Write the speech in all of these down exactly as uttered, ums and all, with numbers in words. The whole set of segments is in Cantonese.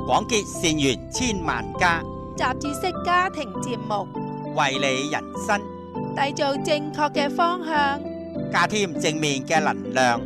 廣結善緣千萬家， 雜誌式家庭節目， 為你人生締造正確嘅方向， 加添正面嘅能量。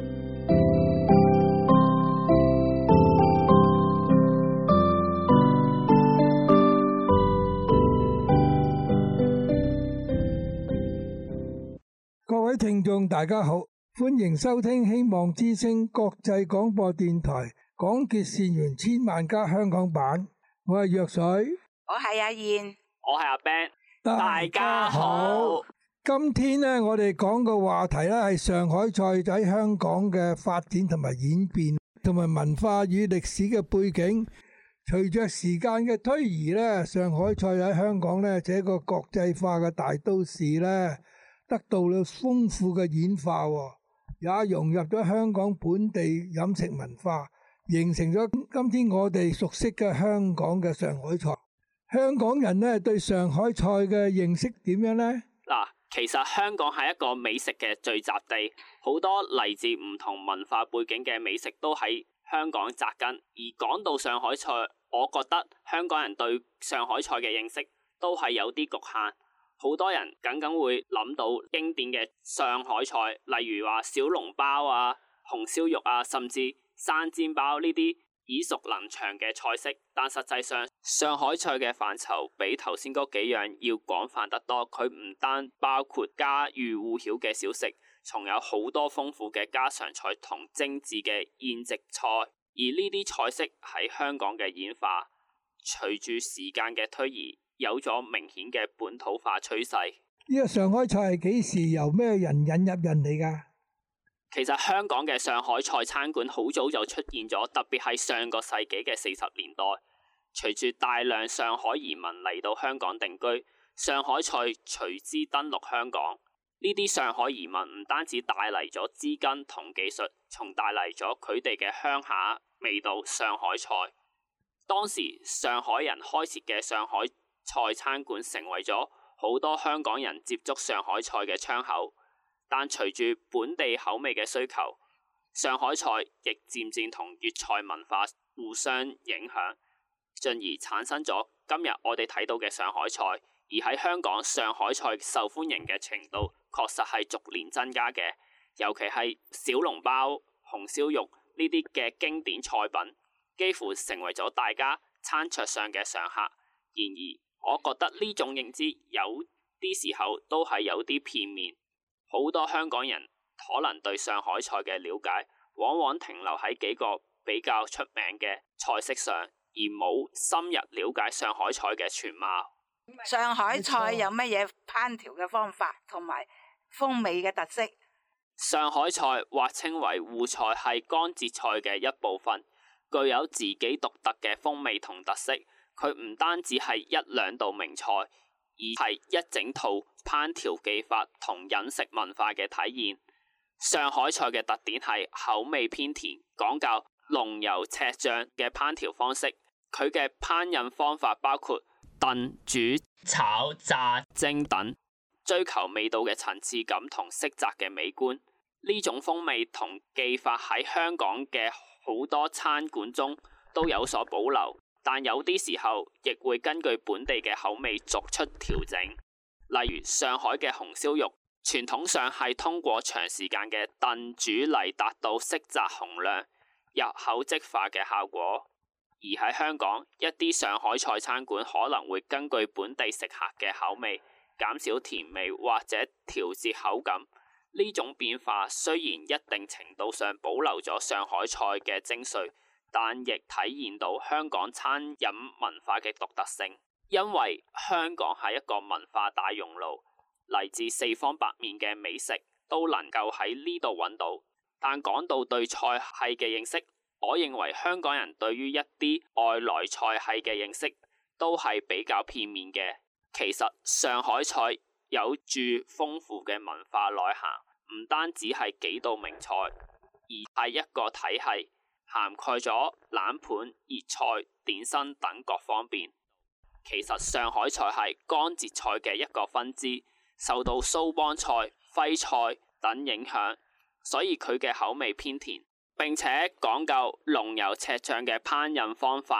各位聽眾大家好，歡迎收聽希望之聲國際廣播電台廣結善緣千萬家香港版。我係藥水， 我係阿燕， 我係阿 Ben， 大家好。 今天呢，我哋講個話題咧係上海菜喺香港嘅發展同埋演變，同埋文化與歷史嘅背景。隨着時間嘅推移咧，上海菜喺香港咧這個國際化嘅大都市咧，得到了豐富嘅演化，也融入咗香港本地飲食文化，形成咗今天我哋熟悉嘅香港嘅上海菜。香港人呢對上海菜嘅認識點樣呢？ 嗱，其實香港係一個美食嘅聚集地，好多嚟自唔同文化背景嘅美食都喺香港扎根。而講到上海菜，我覺得香港人對上海菜嘅認識都係有啲局限。好多人僅僅會諗到經典嘅上海菜，例如話小籠包啊、紅燒肉啊，甚至生煎包呢啲耳熟能詳嘅菜式。但實際上，上海菜嘅範疇比頭先嗰幾樣要廣泛得多。佢唔單包括家喻戶曉嘅小食，仲有好多豐富嘅家常菜同精緻嘅宴席菜。而呢啲菜式喺香港嘅演化，隨住時間嘅推移，有咗明顯嘅本土化趨勢。 呢個上海菜係幾時由咩人引入人嚟㗎？ 其實香港嘅上海菜餐館好早就出現咗，特別係上個世紀嘅四十年代，隨住大量上海移民嚟到香港定居，上海菜隨之登陸香港。呢啲上海移民唔單止帶嚟咗資金同技術，仲帶嚟咗佢哋嘅鄉下味道上海菜。當時上海人開設嘅上海菜餐館成為咗好多香港人接觸上海菜嘅窗口，但隨住本地口味嘅需求，上海菜亦漸漸同粵菜文化互相影響，進而產生咗今日我哋睇到嘅上海菜。而喺香港，上海菜受歡迎嘅程度確實係逐年增加嘅，尤其係小籠包、紅燒肉呢啲嘅經典菜品，幾乎成為咗大家餐桌上嘅常客。然而，我覺得呢種認知有啲時候都係有啲片面，好多香港人可能對上海菜嘅了解往往停留喺幾個比較出名嘅菜式上，而冇深入了解上海菜嘅全貌。 上海菜有乜嘢烹調嘅方法同埋風味嘅特色？ 上海菜或稱為滬菜，係江浙菜嘅一部分，具有自己獨特嘅風味同特色。佢唔單止係一兩道名菜，而係一整套烹調技法同飲食文化嘅體現。上海菜嘅特點係口味偏甜，講究濃油赤醬嘅烹調方式。佢嘅烹飪方法包括燉、煮、炒、炸、蒸等，追求味道嘅層次感同色澤嘅美觀。呢種風味同技法喺香港嘅好多餐館中都有所保留，但有啲時候亦會根據本地嘅口味作出調整。例如上海嘅紅燒肉，傳統上係通過長時間嘅燉煮嚟達到色澤紅亮、入口即化嘅效果。而喺香港，一啲上海菜餐館可能會根據本地食客嘅口味，減少甜味或者調節口感。呢種變化雖然一定程度上保留咗上海菜嘅精髓，但亦體現到香港餐飲文化嘅獨特性。因為香港係一個文化大熔爐，嚟自四方八面嘅美食都能夠喺呢度揾到。但講到對菜系嘅認識，我認為香港人對於一啲外來菜系嘅認識都係比較片面嘅。其實上海菜有住豐富嘅文化內涵，唔單止係幾道名菜，而係一個體系，涵蓋咗冷盤、熱菜、點心等各方面。其實上海菜係江浙菜嘅一個分支，受到蘇幫菜、徽菜等影響，所以佢嘅口味偏甜，並且講究濃油赤醬嘅烹飪方法。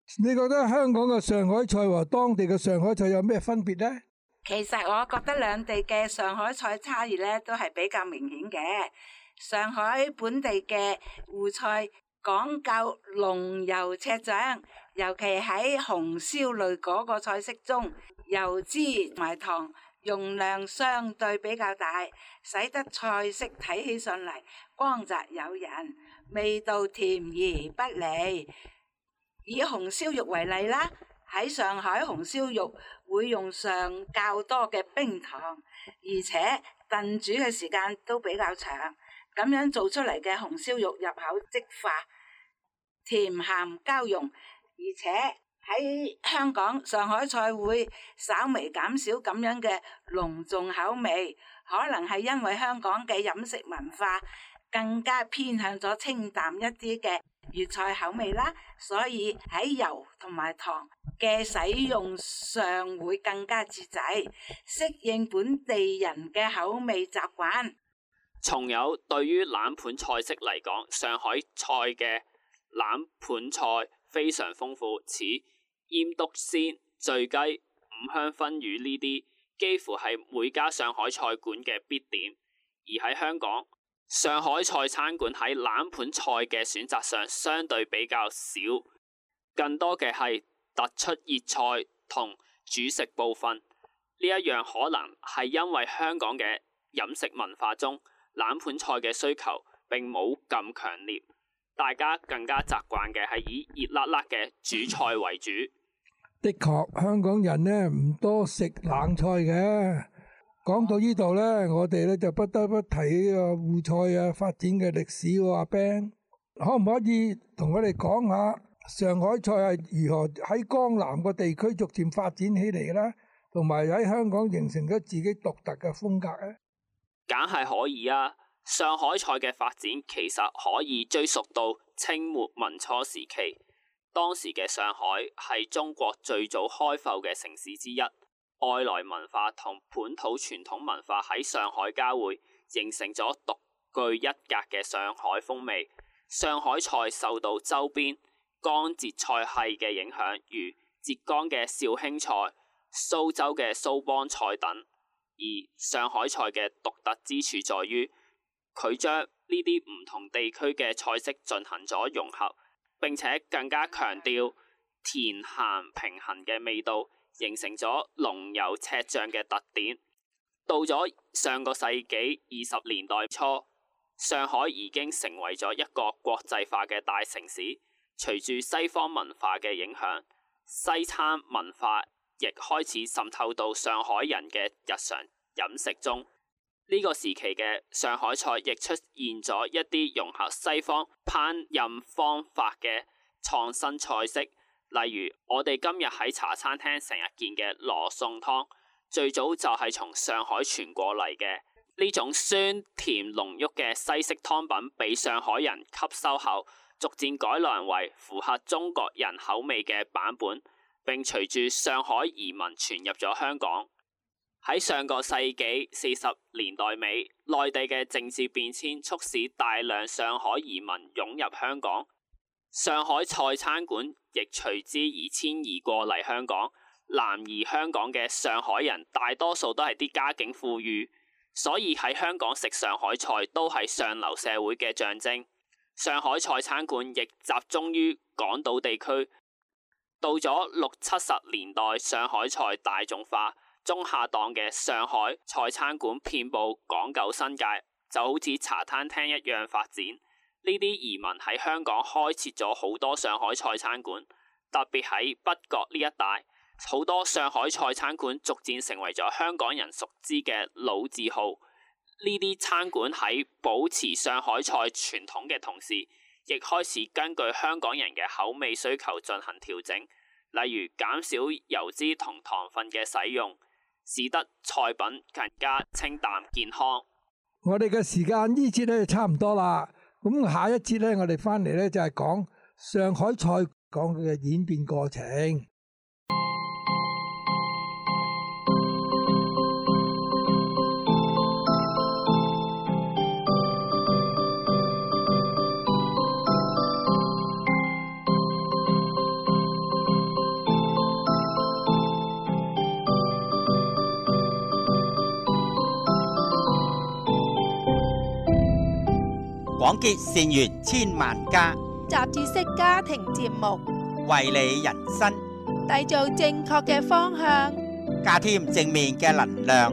你覺得香港嘅上海菜和當地嘅上海菜有咩分別呢？ 其實我覺得兩地嘅上海菜差異咧都係比較明顯嘅。上海本地嘅粵菜講究濃油赤醬，尤其喺紅燒類嗰個菜式中，油脂同埋糖用量相對比較大，使得菜式睇起上嚟光澤誘人，味道甜而不膩。以紅燒肉為例啦，喺上海紅燒肉會用上較多嘅冰糖，而且燉煮嘅時間都比較長，咁樣做出嚟嘅紅燒肉入口即化，甜鹹交融。而且喺香港，上海菜會稍微減少咁樣嘅濃重口味，可能係因為香港嘅飲食文化更加偏向咗清淡一啲嘅粵菜口味啦，所以喺油同埋糖嘅使用上會更加節制，適應本地人嘅口味習慣。 仲有對於冷盤菜式嚟講，上海菜嘅冷盤菜非常豐富，似醃篤鮮、醉雞、五香燻魚呢啲，幾乎係每家上海菜館嘅必點。而喺香港，上海菜餐館喺冷盤菜嘅選擇上相對比較少，更多嘅係突出熱菜同主食部分。呢一樣可能係因為香港嘅飲食文化中冷盤菜嘅需求並冇咁強烈，大家更加習慣嘅係以熱辣辣嘅主菜為主。 的確，香港人呢唔多食冷菜嘅。講到呢度呢，我哋呢就不得不提呢個滬菜啊發展嘅歷史喎。阿 Ben，可唔可以同我哋講下上海菜係如何喺江南個地區逐漸發展起嚟啦，同埋喺香港形成咗自己獨特嘅風格呢？ 梗係可以啊！上海菜嘅發展其實可以追溯到清末民初時期，當時嘅上海係中國最早開埠嘅城市之一，外來文化同本土傳統文化喺上海交匯，形成咗獨具一格嘅上海風味。上海菜受到周邊江浙菜系嘅影響，如浙江嘅紹興菜、蘇州嘅蘇幫菜等。而上海菜嘅獨特之處在於，佢將呢啲唔同地區嘅菜式進行咗融合，並且更加強調甜鹹平衡嘅味道，形成咗濃油赤醬嘅特點。到咗上個世紀二十年代初，上海已經成為咗一個國際化嘅大城市。隨住西方文化嘅影響，西餐文化亦開始滲透到上海人嘅日常飲食中。呢、這個時期嘅上海菜亦出現咗一啲融合西方烹飪方法嘅創新菜式，例如我哋今日喺茶餐廳成日見嘅羅宋湯，最早就係從上海傳過嚟嘅。呢種酸甜濃郁嘅西式湯品，被上海人吸收後，逐漸改良為符合中國人口味嘅版本，並隨住上海移民傳入咗香港。喺上個世紀四十年代尾，內地嘅政治變遷促使大量上海移民湧入香港，上海菜餐館亦隨之而遷移過嚟香港。南移香港嘅上海人大多數都係啲家境富裕，所以喺香港食上海菜都係上流社會嘅象徵。上海菜餐館亦集中於港島地區。到咗六七十年代，上海菜大眾化，中下檔嘅上海菜餐館遍佈港九新界，就好似茶餐廳一樣發展。呢啲移民喺香港開設咗好多上海菜餐館，特別喺北角呢一帶，好多上海菜餐館逐漸成為咗香港人熟知嘅老字號。呢啲餐館喺保持上海菜傳統嘅同時，亦開始根據香港人嘅口味需求進行調整，例如減少油脂同糖分嘅使用，使得菜品更加清淡健康。 我哋嘅時間呢節咧就差唔多啦，咁下一節咧我哋翻嚟咧就係講上海菜講佢嘅演變過程。 廣結善緣千萬家， 雜誌式家庭節目， 為你人生締造正確嘅方向， 加添正面嘅能量。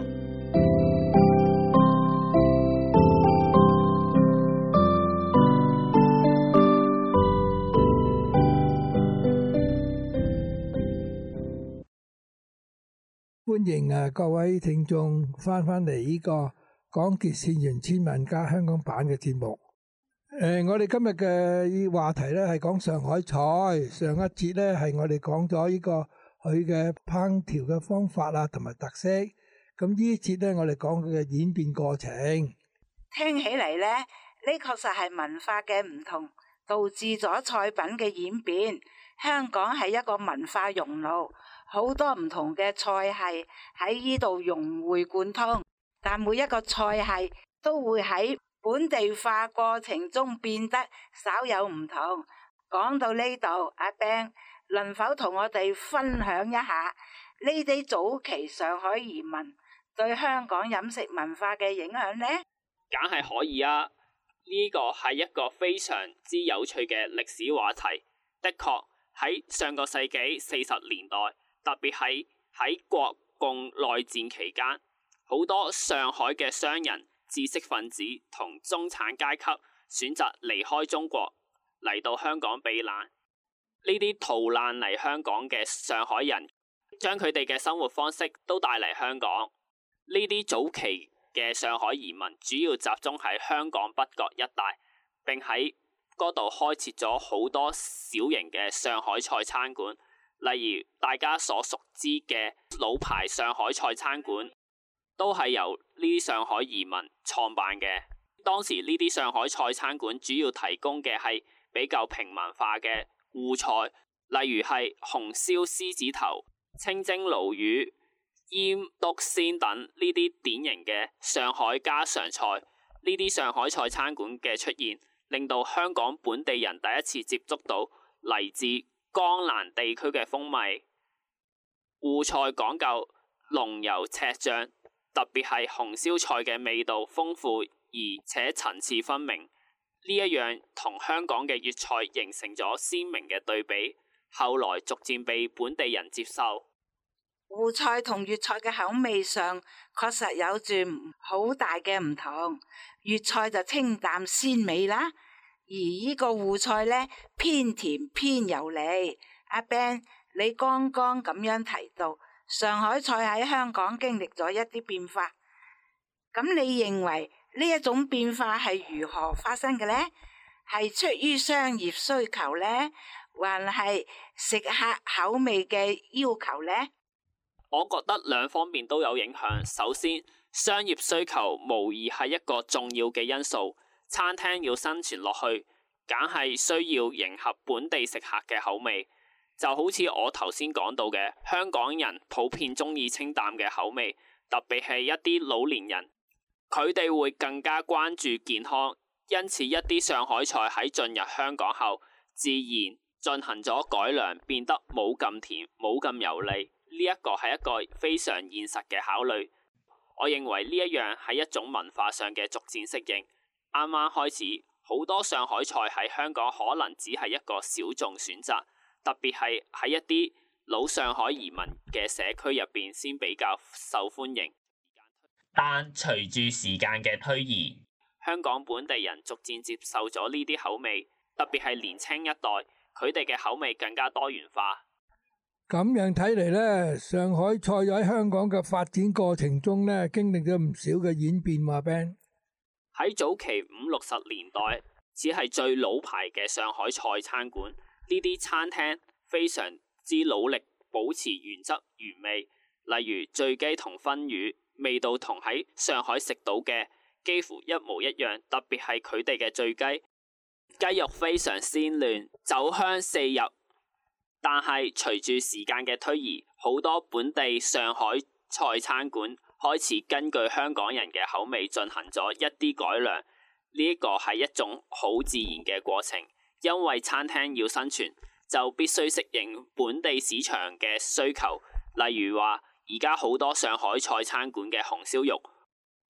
歡迎啊各位聽眾翻返嚟呢個廣結善緣千萬家香港版嘅節目。誒、呃，我哋今日嘅話題咧係講上海菜。上一節咧係我哋講咗呢個佢嘅烹調嘅方法啊，同埋特色。咁呢一節咧，我哋講佢嘅演變過程。 聽起嚟咧，呢確實係文化嘅唔同，導致咗菜品嘅演變。香港係一個文化熔爐，好多唔同嘅菜系喺呢度融會貫通，但每一個菜系都會喺本地化過程中變得稍有唔同。講到呢度，阿 Ben 能否同我哋分享一下呢啲早期上海移民對香港飲食文化嘅影響呢？ 梗係可以啊！呢個係一個非常之有趣嘅歷史話題。的確喺上個世紀四十年代，特別係喺國共內戰期間，好多上海嘅商人、知識分子同中產階級選擇離開中國嚟到香港避難。呢啲逃難嚟香港嘅上海人，將佢哋嘅生活方式都帶嚟香港。呢啲早期嘅上海移民主要集中喺香港北角一帶，並喺嗰度開設咗好多小型嘅上海菜餐館，例如大家所熟知嘅老牌上海菜餐館，都係由呢啲上海移民創辦嘅。當時呢啲上海菜餐館主要提供嘅係比較平民化嘅滬菜，例如係紅燒獅子頭、清蒸鱸魚、醃篤鮮等呢啲典型嘅上海家常菜。呢啲上海菜餐館嘅出現，令到香港本地人第一次接觸到嚟自江南地區嘅風味。滬菜講究濃油赤醬，特別係紅燒菜嘅味道豐富而且層次分明。呢一樣同香港嘅粵菜形成咗鮮明嘅對比，後來逐漸被本地人接受。 滬菜同粵菜嘅口味上確實有住好大嘅唔同。粵菜就清淡鮮美啦，而呢個滬菜呢，偏甜偏油膩。阿 Ben，你剛剛咁樣提到上海菜喺香港經歷咗一啲變化，咁你認為呢一種變化係如何發生嘅呢？係出於商業需求呢，還係食客口味嘅要求呢？ 我覺得兩方面都有影響。首先，商業需求無疑係一個重要嘅因素。餐廳要生存落去，梗係需要迎合本地食客嘅口味。就好似我頭先講到嘅，香港人普遍中意清淡嘅口味，特別係一啲老年人，佢哋會更加關注健康。因此，一啲上海菜喺進入香港後，自然進行咗改良，變得冇咁甜，冇咁油膩。呢一個係一個非常現實嘅考慮。我認為呢一樣係一種文化上嘅逐漸適應。啱啱開始，好多上海菜喺香港可能只係一個小眾選擇，特別係喺一啲老上海移民嘅社區入邊先比較受歡迎。但隨住時間嘅推移，香港本地人逐漸接受咗呢啲口味，特別係年輕一代，佢哋嘅口味更加多元化。 咁樣睇嚟咧，上海菜喺香港嘅發展過程中咧，經歷咗唔少嘅演變嘛。Ben 喺早期五六十年代，只係最老牌嘅上海菜餐館，呢啲餐廳非常之努力保持原汁原味，例如醉雞同燻魚，味道同喺上海食到嘅幾乎一模一樣，特別係佢哋嘅醉雞，雞肉非常鮮嫩，酒香四溢。但係隨住時間嘅推移，好多本地上海菜餐館開始根據香港人嘅口味進行咗一啲改良。呢一個係一種好自然嘅過程，因為餐廳要生存，就必須適應本地市場嘅需求。例如話，而家好多上海菜餐館嘅紅燒肉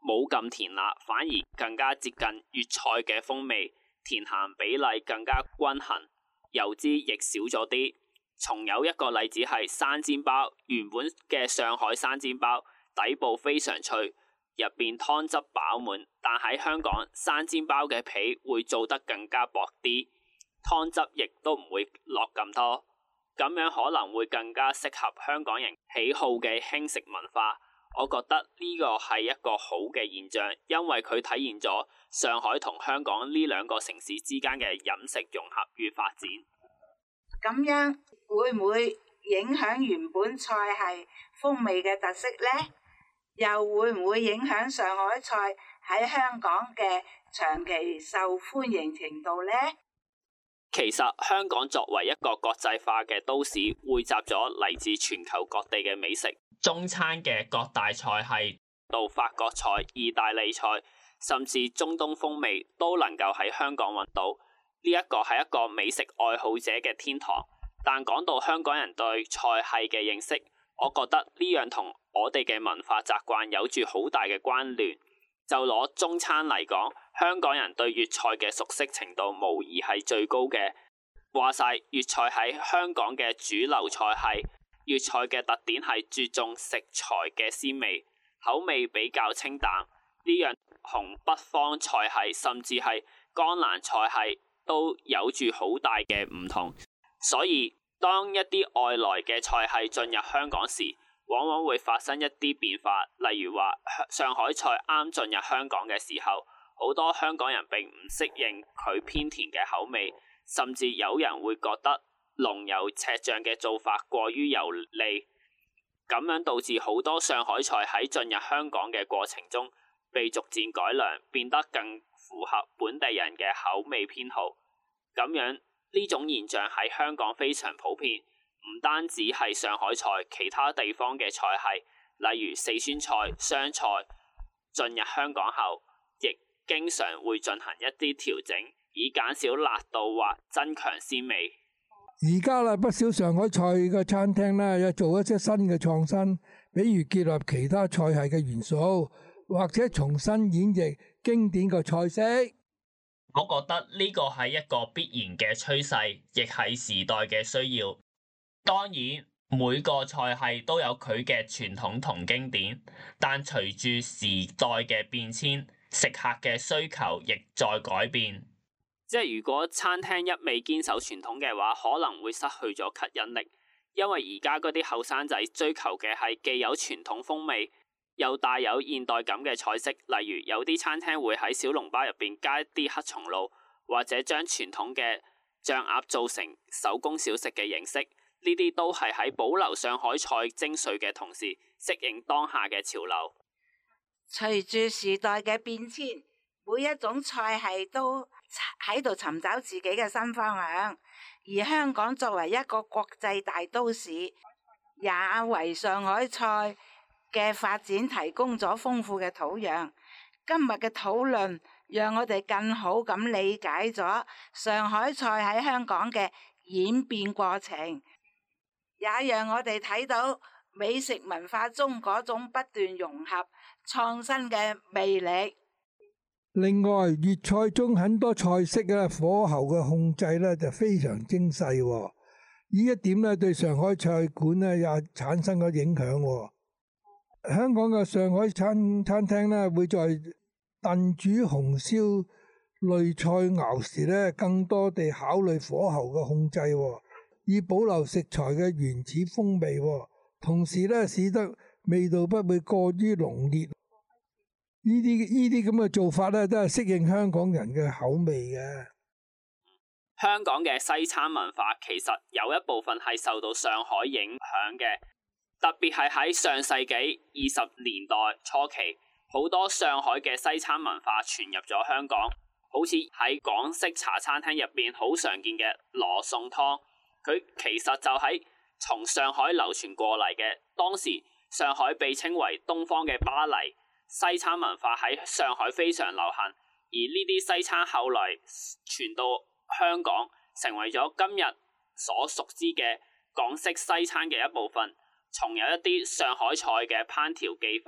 冇咁甜辣，反而更加接近粵菜嘅風味，甜鹹比例更加均衡，油脂亦少咗啲。仲有一個例子係生煎包，原本嘅上海生煎包底部非常脆，入邊湯汁飽滿，但喺香港生煎包嘅皮會做得更加薄啲，湯汁亦都唔會落咁多，咁樣可能會更加適合香港人喜好嘅輕食文化。我覺得呢個係一個好嘅現象，因為佢體現咗上海同香港呢兩個城市之間嘅飲食融合與發展。 咁樣會唔會影響原本菜系風味嘅特色呢？又會唔會影響上海菜喺香港嘅長期受歡迎程度呢？ 其實香港作為一個國際化嘅都市，匯集咗嚟自全球各地嘅美食。中餐嘅各大菜系到法國菜、意大利菜，甚至中東風味都能夠喺香港揾到。呢一個係一個美食愛好者嘅天堂。但講到香港人對菜系嘅認識，我覺得呢樣同我哋嘅文化習慣有住好大嘅關聯。就攞中餐嚟講，香港人對粵菜嘅熟悉程度無疑係最高嘅。話晒粵菜喺香港嘅主流菜系，粵菜嘅特點係注重食材嘅鮮味，口味比較清淡。呢樣同北方菜系甚至係江南菜系都有住好大嘅唔同。所以當一啲外來嘅菜系進入香港時，往往會發生一啲變化。例如話上海菜啱進入香港嘅時候，好多香港人並唔適應佢偏甜嘅口味，甚至有人會覺得濃油赤醬嘅做法過於油膩，咁樣導致好多上海菜喺進入香港嘅過程中被逐漸改良，變得更符合本地人嘅口味偏好。咁樣呢種現象喺香港非常普遍，唔單止係上海菜，其他地方嘅菜系，例如四川菜、湘菜，進入香港後，亦經常會進行一啲調整，以減少辣度或增強鮮味。 而家啦，不少上海菜嘅餐廳咧，有做一些新嘅創新，比如結合其他菜系嘅元素，或者重新演繹經典嘅菜式。 我覺得呢個係一個必然嘅趨勢，亦係時代嘅需要。當然，每個菜系都有佢嘅傳統同經典，但隨住時代嘅變遷，食客嘅需求亦在改變。即係如果餐廳一味堅守傳統嘅話，可能會失去咗吸引力，因為而家嗰啲後生仔追求嘅係既有傳統風味，又帶有現代感嘅菜式。例如有啲餐廳會喺小籠包入邊加一啲黑松露，或者將傳統嘅醬鴨做成手工小食嘅形式。呢啲都係喺保留上海菜精髓嘅同時，適應當下嘅潮流。 隨住時代嘅變遷，每一種菜系都喺度尋找自己嘅新方向。而香港作為一個國際大都市，也為上海菜嘅發展提供咗豐富嘅土壤。今日嘅討論讓我哋更好咁理解咗上海菜喺香港嘅演變過程，也讓我哋睇到美食文化中嗰種不斷融合創新嘅魅力。 另外，粵菜中很多菜式咧，火候嘅控制咧就非常精細，呢一點咧對上海菜館咧也產生咗影響。香港嘅上海餐餐廳咧會在燉煮紅燒類菜肴時咧，更多地考慮火候嘅控制，以保留食材嘅原始風味，同時咧使得味道不會過於濃烈。呢啲呢啲咁嘅做法咧，都係適應香港人嘅口味嘅。 香港嘅西餐文化其實有一部分係受到上海影響嘅，特別係喺上世紀二十年代初期，好多上海嘅西餐文化傳入咗香港，好似喺港式茶餐廳入邊好常見嘅羅宋湯，佢其實就係從上海流傳過嚟嘅。當時上海被稱為東方嘅巴黎。西餐文化喺上海非常流行，而呢啲西餐後來傳到香港，成為咗今日所熟知嘅港式西餐嘅一部分。從有一啲上海菜嘅烹調技法，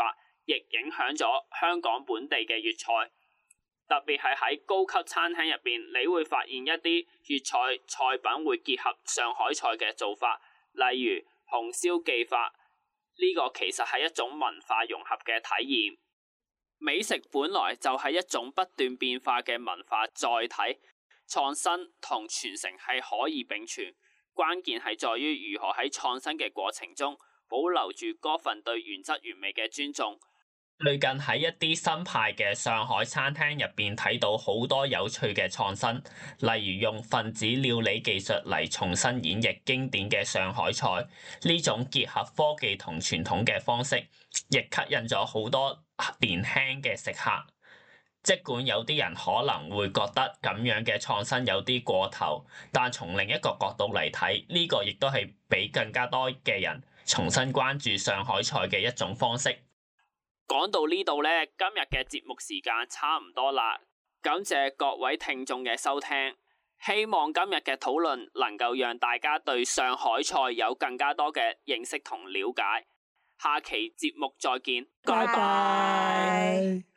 亦影響咗香港本地嘅粵菜。特別係喺高級餐廳入邊，你會發現一啲粵菜菜品會結合上海菜嘅做法，例如紅燒技法，呢個其實係一種文化融合嘅體驗。美食本來就係一種不斷變化嘅文化載體，創新同傳承係可以並存，關鍵係在於如何喺創新嘅過程中保留住嗰份對原汁原味嘅尊重。 最近喺一啲新派嘅上海餐廳入邊睇到好多有趣嘅創新，例如用分子料理技術嚟重新演繹經典嘅上海菜，呢種結合科技同傳統嘅方式，亦吸引咗好多年輕嘅食客。儘管有啲人可能會覺得咁樣嘅創新有啲過頭，但從另一個角度嚟睇，呢個亦都係俾更加多嘅人重新關注上海菜嘅一種方式。 講到呢度呢，今日嘅節目時間差唔多啦，感謝各位聽眾嘅收聽，希望今日嘅討論能夠讓大家對上海菜有更加多嘅認識同了解。下期節目再見，拜拜。